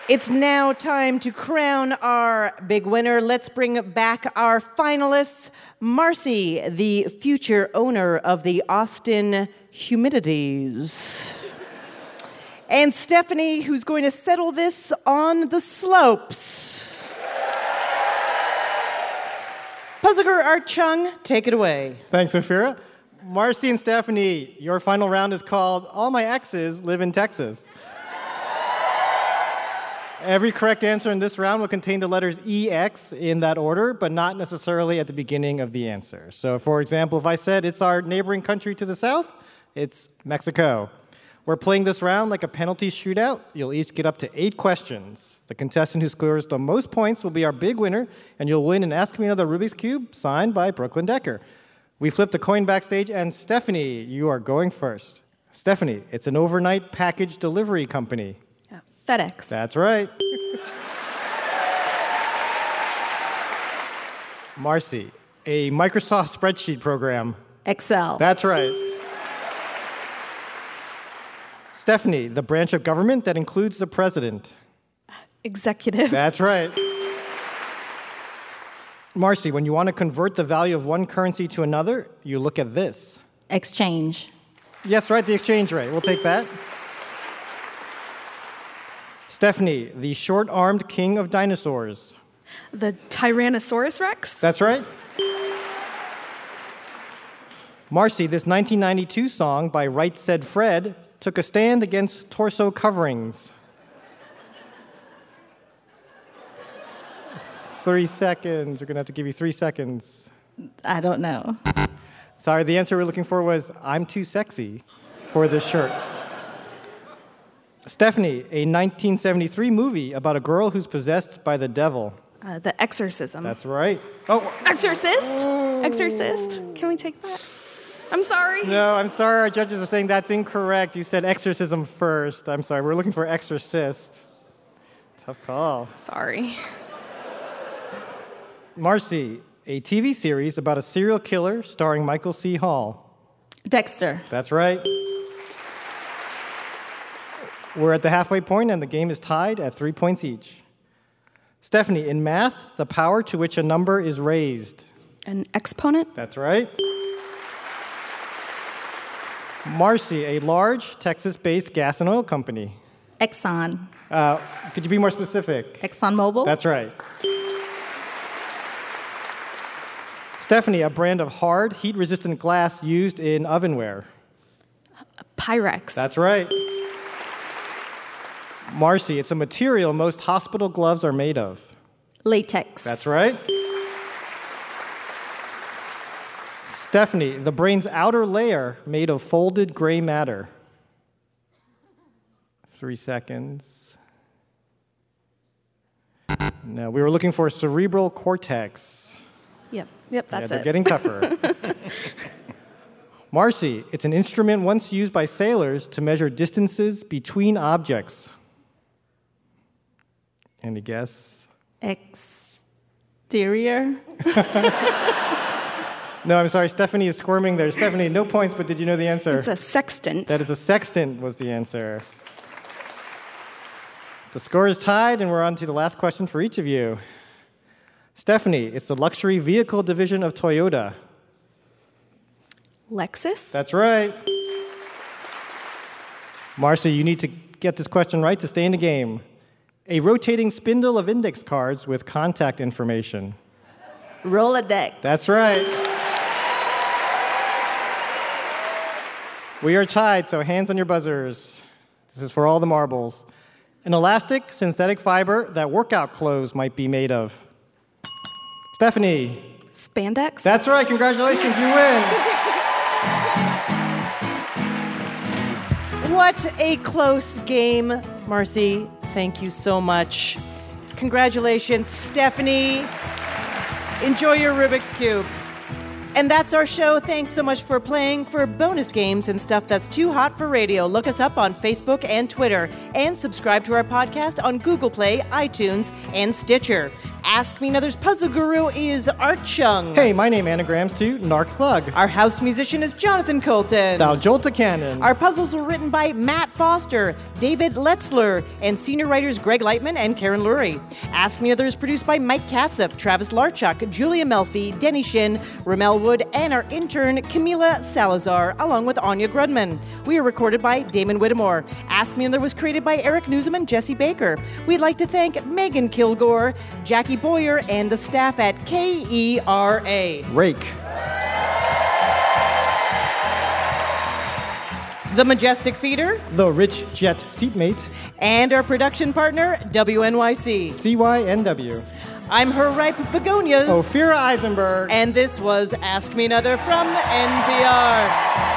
It's now time to crown our big winner. Let's bring back our finalists. Marcy, the future owner of the Austin Humidities. And Stephanie, who's going to settle this on the slopes. Puzzler Art Chung, take it away. Thanks, Ophira. Marcy and Stephanie, your final round is called All My Exes Live in Texas. Every correct answer in this round will contain the letters EX in that order, but not necessarily at the beginning of the answer. So, for example, if I said it's our neighboring country to the south, it's Mexico. We're playing this round like a penalty shootout. You'll each get up to 8 questions. The contestant who scores the most points will be our big winner, and you'll win an Ask Me Another Rubik's Cube signed by Brooklyn Decker. We flipped a coin backstage, and Stephanie, you are going first. Stephanie, it's an overnight package delivery company. FedEx. That's right. Marcy, a Microsoft spreadsheet program. Excel. That's right. Stephanie, the branch of government that includes the president. Executive. That's right. Marcy, when you want to convert the value of one currency to another, you look at this. Exchange. Yes, right, the exchange rate. We'll take that. Stephanie, the short-armed king of dinosaurs. The Tyrannosaurus Rex. That's right. Marcy, this 1992 song by Right Said Fred took a stand against torso coverings. 3 seconds. We're going to have to give you 3 seconds. I don't know. Sorry, the answer we're looking for was I'm too sexy for this shirt. Stephanie, a 1973 movie about a girl who's possessed by the devil. The Exorcism. That's right. Oh, Exorcist? Exorcist? Can we take that? I'm sorry. No, I'm sorry. Our judges are saying that's incorrect. You said exorcism first. I'm sorry. We're looking for exorcist. Tough call. Sorry. Marcy, a TV series about a serial killer starring Michael C. Hall. Dexter. That's right. We're at the halfway point, and the game is tied at 3 points each. Stephanie, in math, the power to which a number is raised. An exponent? That's right. Marcy, a large Texas-based gas and oil company. Exxon. Could you be more specific? ExxonMobil? That's right. Stephanie, a brand of hard, heat-resistant glass used in ovenware. Pyrex. That's right. Marcy, it's a material most hospital gloves are made of. Latex. That's right. Stephanie, the brain's outer layer made of folded gray matter. 3 seconds. No, we were looking for cerebral cortex. Yep, that's They're it. getting tougher. Marcy, it's an instrument once used by sailors to measure distances between objects. Any guess? Exterior? No, I'm sorry. Stephanie is squirming there. Stephanie, no points, but did you know the answer? It's a sextant. That is a sextant was the answer. The score is tied, and we're on to the last question for each of you. Stephanie, it's the luxury vehicle division of Toyota. Lexus? That's right. Marcy, you need to get this question right to stay in the game. A rotating spindle of index cards with contact information. Rolodex. That's right. We are tied, so hands on your buzzers. This is for all the marbles. An elastic synthetic fiber that workout clothes might be made of. Stephanie. Spandex? That's right. Congratulations, you win. What a close game, Marcy. Thank you so much. Congratulations, Stephanie. Enjoy your Rubik's Cube. And that's our show. Thanks so much for playing. For bonus games and stuff that's too hot for radio, look us up on Facebook and Twitter. And subscribe to our podcast on Google Play, iTunes, and Stitcher. Ask Me Another's puzzle guru is Art Chung. Hey, my name anagrams to Narc Thug. Our house musician is Jonathan Colton. Thou Jolta Cannon. Our puzzles were written by Matt Foster, David Letzler, and senior writers Greg Lightman and Karen Lurie. Ask Me Another is produced by Mike Katzef, Travis Larchuk, Julia Melfi, Denny Shin, Ramel Wood, and our intern Camila Salazar, along with Anya Grudman. We are recorded by Damon Whittemore. Ask Me Another was created by Eric Newsom and Jesse Baker. We'd like to thank Megan Kilgore, Jackie Boyer, and the staff at KERA. Rake. The Majestic Theater, The Rich Jet Seatmate. and our production partner, WNYC. CYNW. I'm Her Ripe Begonias. Ophira Eisenberg. And this was Ask Me Another from NPR.